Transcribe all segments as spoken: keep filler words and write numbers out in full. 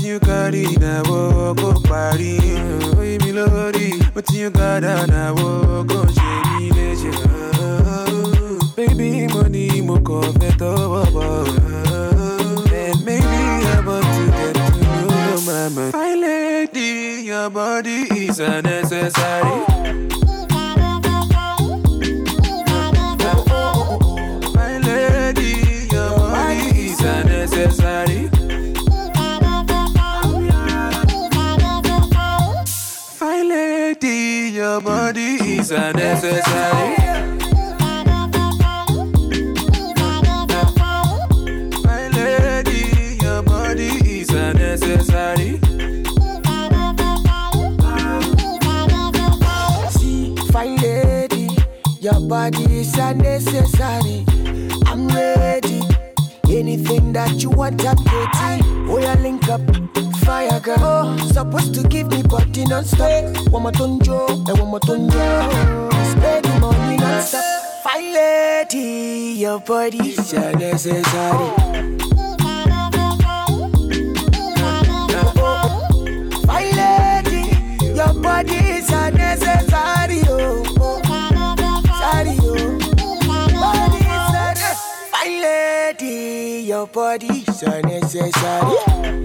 you carry now, go party. Oh, me lordy, what you got now, go shady leisure. Baby, money, mo covet over. And maybe I'm about to get to know your mama. My lady, your body is unnecessary. My lady, your body is unnecessary. My lady, your body is unnecessary. My lady, your body is unnecessary. See, fine lady, your body is unnecessary. I'm ready. Anything that you want, I'm ready. Oh, yeah, link up. Fire girl, oh, supposed to give me body non-stop. One more tonjo, and one more tonjo. Spend the money non-stop. Fine lady, your body is unnecessary. Fine lady, your body is unnecessary. Oh, oh, sorry, oh. Body is unnecessary. Fine lady, your body is unnecessary.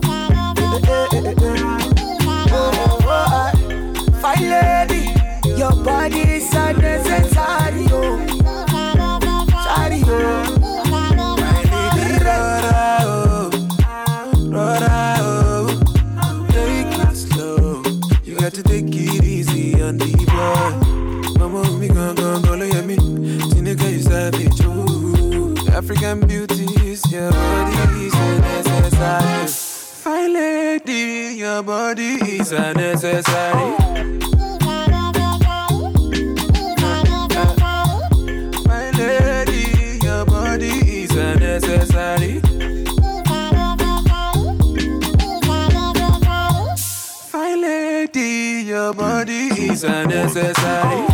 Fine lady, your body is unnecessary. Oh, sorry, oh. My lady, Rora, oh, Rora, oh. Take it slow. You got to take it easy on the boy. Mama, me gon' gon' go look at me. Tineka, you savage, oh. African beauties, your body is unnecessary. Fine lady, your body is unnecessary. My lady, your body is unnecessary. Fine lady, your body is unnecessary.